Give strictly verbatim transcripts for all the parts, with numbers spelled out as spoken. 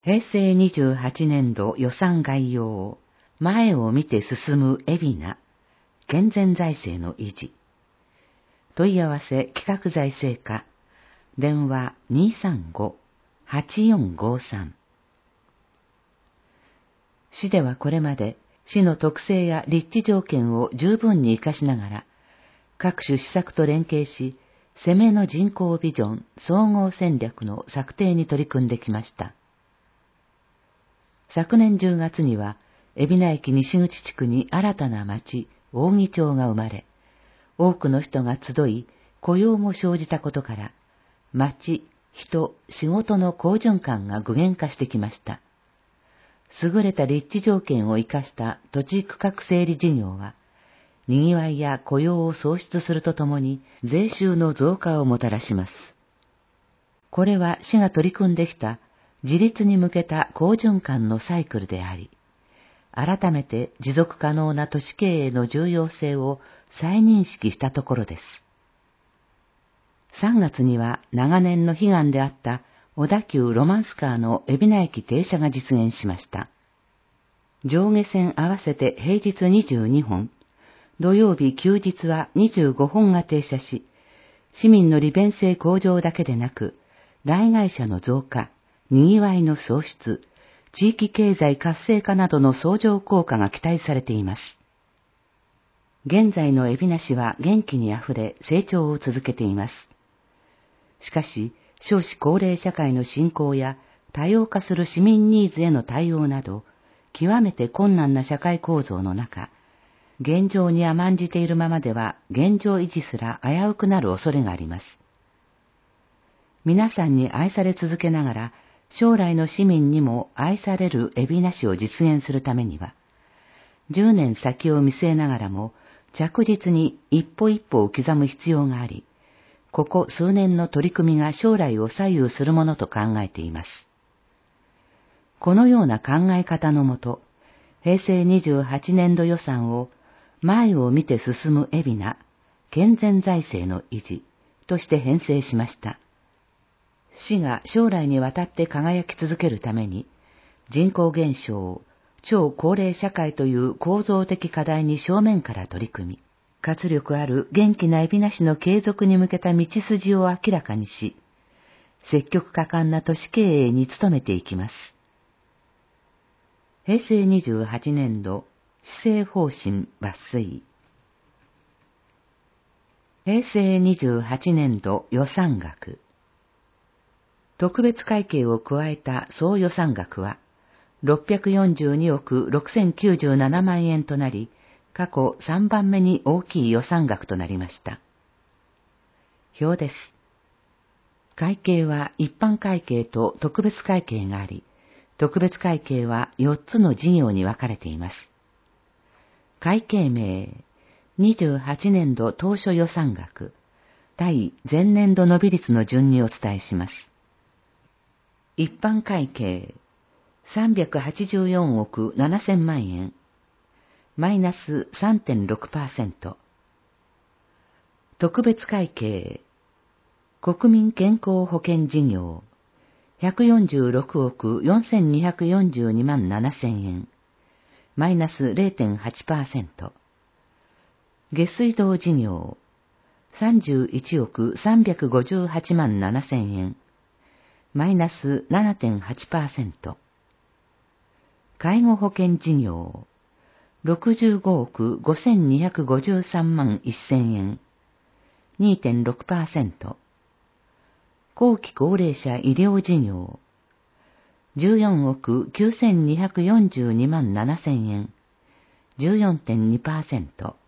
へいせいにじゅうはちねんど予算概要、前を見て進む海老名、健全財政の維持。問い合わせ企画財政課、電話 にーさんご はちよんごさん。市ではこれまで市の特性や立地条件を十分に活かしながら、各種施策と連携し、攻めの人口ビジョン総合戦略の策定に取り組んできました。昨年じゅうがつには、海老名駅西口地区に新たな町、扇町が生まれ、多くの人が集い、雇用も生じたことから、町、人、仕事の好循環が具現化してきました。優れた立地条件を生かした土地区画整理事業は、賑わいや雇用を創出するとともに、税収の増加をもたらします。これは市が取り組んできた自立に向けた好循環のサイクルであり、改めて持続可能な都市経営の重要性を再認識したところです。さんがつには長年の悲願であった小田急ロマンスカーの海老名駅停車が実現しました。上下線合わせて平日にじゅうにほん、土曜日休日はにじゅうごほんが停車し、市民の利便性向上だけでなく、来街者の増加、賑わいの創出、地域経済活性化などの相乗効果が期待されています。現在の海老名市は元気にあふれ成長を続けています。しかし、少子高齢社会の進行や多様化する市民ニーズへの対応など、極めて困難な社会構造の中、現状に甘んじているままでは現状維持すら危うくなる恐れがあります。皆さんに愛され続けながら、将来の市民にも愛される海老名市を実現するためには、じゅうねん先を見据えながらも着実に一歩一歩を刻む必要があり、ここ数年の取り組みが将来を左右するものと考えています。このような考え方のもと、へいせいにじゅうはちねんど予算を前を見て進む海老名、健全財政の維持として編成しました。市が将来にわたって輝き続けるために、人口減少、超高齢社会という構造的課題に正面から取り組み、活力ある元気な海老名市の継続に向けた道筋を明らかにし、積極果敢な都市経営に努めていきます。へいせいにじゅうはちねんど施政方針抜粋。へいせいにじゅうはちねんど予算額。特別会計を加えた総予算額はろっぴゃくよんじゅうにおくろくせんきゅうじゅうななまんえんとなり、過去さんばんめに大きい予算額となりました。表です。会計は一般会計と特別会計があり、特別会計はよっつの事業に分かれています。会計名、にじゅうはちねんど当初予算額、対前年度伸び率の順にお伝えします。一般会計、さんびゃくはちじゅうよんおくななせんまんえん、マイナス さんてんろくパーセント。特別会計、国民健康保険事業、ひゃくよんじゅうろくおくよんせんにひゃくよんじゅうにまんななせんえん、マイナス れいてんはちパーセント。下水道事業、さんじゅういちおくさんびゃくごじゅうはちまんななせんえん、マイナス ななてんはちパーセント。介護保険事業、ろくじゅうごおくごせんにひゃくごじゅうさんまんせんえん、にてんろくパーセント。後期高齢者医療事業、じゅうよんおくきゅうせんにひゃくよんじゅうにまんななせんえん、じゅうよんてんにパーセント。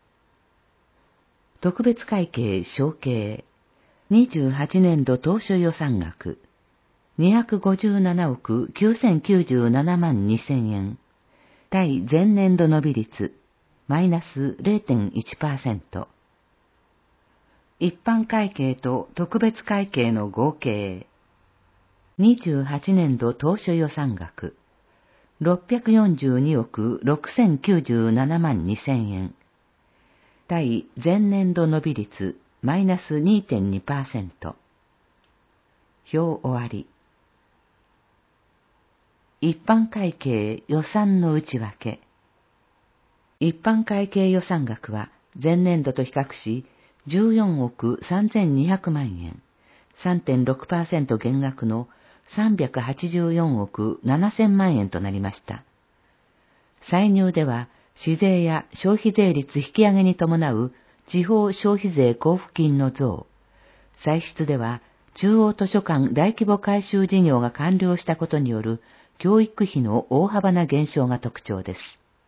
特別会計承継、にじゅうはちねんど当初予算額、にひゃくごじゅうななおくきゅうせんきゅうじゅうななまんにせんえん、対前年度伸び率、マイナス れいてんいちパーセント。一般会計と特別会計の合計、にじゅうはちねんど当初予算額、ろっぴゃくよんじゅうにおくろくせんきゅうじゅうななまんにせんえん、対前年度伸び率、マイナス にてんにパーセント。表終わり。 一般会計予算の内訳。一般会計予算額は前年度と比較しじゅうよんおくさんぜんにひゃくまんえん、さんてんろくパーセント 減額のさんびゃくはちじゅうよんおくななせんまんえんとなりました。歳入では市税や消費税率引き上げに伴う地方消費税交付金の増、歳出では中央図書館大規模改修事業が完了したことによる教育費の大幅な減少が特徴です。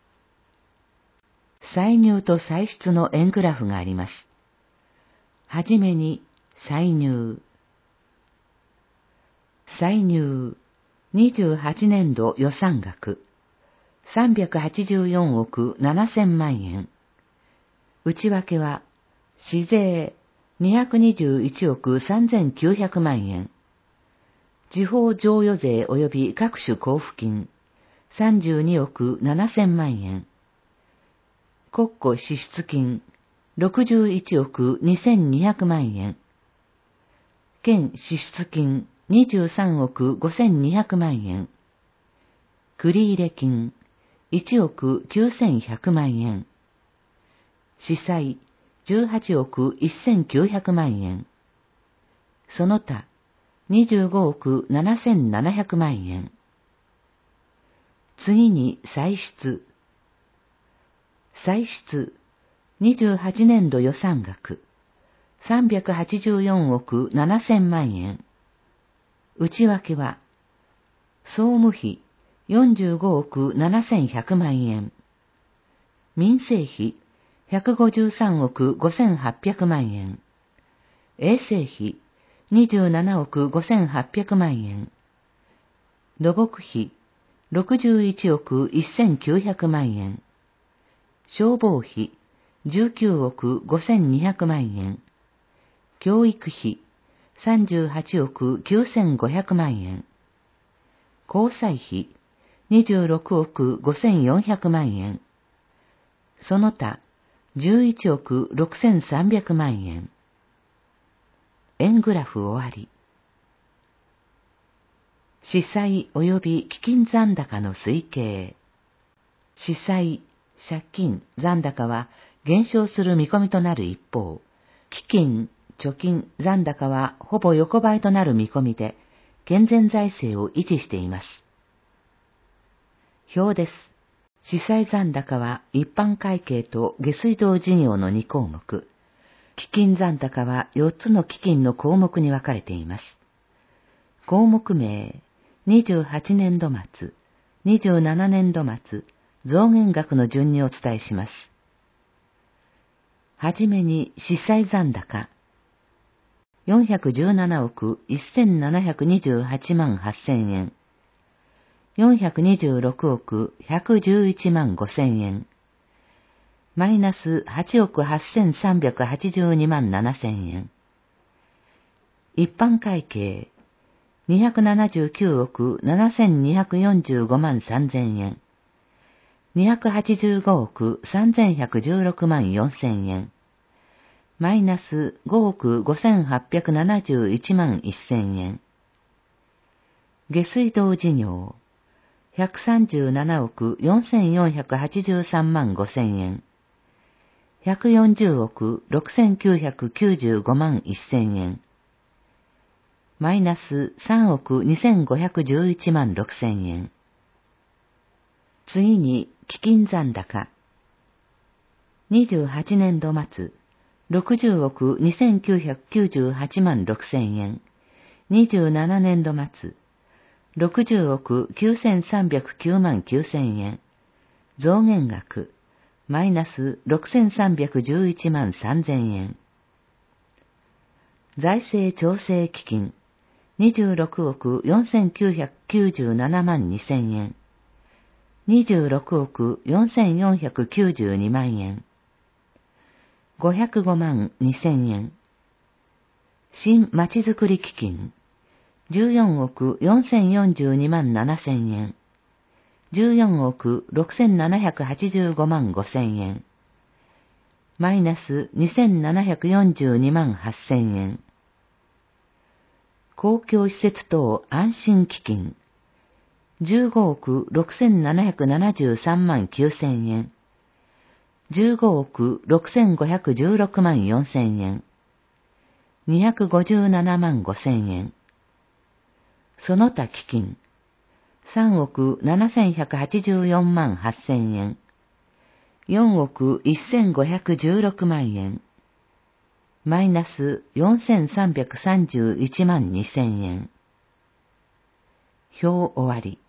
歳入と歳出の円グラフがあります。はじめに歳入。歳入にじゅうはちねんど予算額さんびゃくはちじゅうよんおくななせんまんえん。内訳は市税にひゃくにじゅういちおくさんぜんきゅうひゃくまんえん。地方譲与税及び各種交付金さんじゅうにおくななせんまんえん。国庫支出金ろくじゅういちおくにせんにひゃくまんえん。県支出金にじゅうさんおくごせんにひゃくまんえん。繰入金いちおくきゅうせんひゃくまんえん。司祭じゅうはちおくせんきゅうひゃくまんえん。その他にじゅうごおくななせんななひゃくまんえん。次に歳出。歳出にじゅうはちねんど予算額さんびゃくはちじゅうよんおくななせんまんえん。内訳は総務費よんじゅうごおくななせんひゃくまんえん。民生費ひゃくごじゅうさんおくごせんはっぴゃくまんえん。衛生費にじゅうななおくごせんはっぴゃくまんえん。土木費ろくじゅういちおくせんきゅうひゃくまんえん。消防費じゅうきゅうおくごせんにひゃくまんえん。教育費さんじゅうはちおくきゅうせんごひゃくまんえん。交際費にじゅうろくおくごせんよんひゃくまんえん。その他じゅういちおくろくせんさんびゃくまんえん。円グラフ終わり。司債及び基金残高の推計。司債、借金、残高は減少する見込みとなる一方、基金、貯金、残高はほぼ横ばいとなる見込みで、健全財政を維持しています。表です。司債残高は一般会計と下水道事業のにこうもく、基金残高はよっつの基金の項目に分かれています。項目名、にじゅうはちねんど末、にじゅうななねんど末、増減額の順にお伝えします。はじめに司債残高、よんひゃくじゅうななおくせんななひゃくにじゅうはちまんはっせんえん。よんひゃくにじゅうろくおくひゃくじゅういちまんごせんえん。マイナスはちおくはっせんさんびゃくはちじゅうにまんななせんえん。一般会計にひゃくななじゅうきゅうおくななせんにひゃくよんじゅうごまんさんぜんえん。にひゃくはちじゅうごおくさんぜんひゃくじゅうろくまんよんせんえん。マイナスごおくごせんはっぴゃくななじゅういちまんせんえん。下水道事業ひゃくさんじゅうななおくよんせんよんひゃくはちじゅうさんまんごせんえん。ひゃくよんじゅうおくろくせんきゅうひゃくきゅうじゅうごまんせんえん。マイナスさんおくにせんごひゃくじゅういちまんろくせんえん。次に基金残高。にじゅうはちねんど末、ろくじゅうおくにせんきゅうひゃくきゅうじゅうはちまんろくせんえん。にじゅうななねんど末、ろくじゅうおくきゅうせんさんびゃくきゅうまんきゅうせんえん。増減額、マイナスろくせんさんびゃくじゅういちまんさんぜんえん。財政調整基金、にじゅうろくおくよんせんきゅうひゃくきゅうじゅうななまんにせんえん。にじゅうろくおくよんせんよんひゃくきゅうじゅうにまんえん。ごひゃくごまんにせんえん。新まちづくり基金、じゅうよんおくよんせんよんじゅうにまんななせんえん。じゅうよんおくろくせんななひゃくはちじゅうごまんごせんえん。マイナスにせんななひゃくよんじゅうにまんはっせんえん。公共施設等安心基金、 じゅうごおくろくせんななひゃくななじゅうさんまんきゅうせんえん、じゅうごおくろくせんごひゃくじゅうろくまんよんせんえん、にひゃくごじゅうななまんごせんえん、その他基金、さんおくななせんひゃくはちじゅうよんまんはっせんえん、よんおくせんごひゃくじゅうろくまんえん、マイナスよんせんさんびゃくさんじゅういちまんにせんえん。表終わり。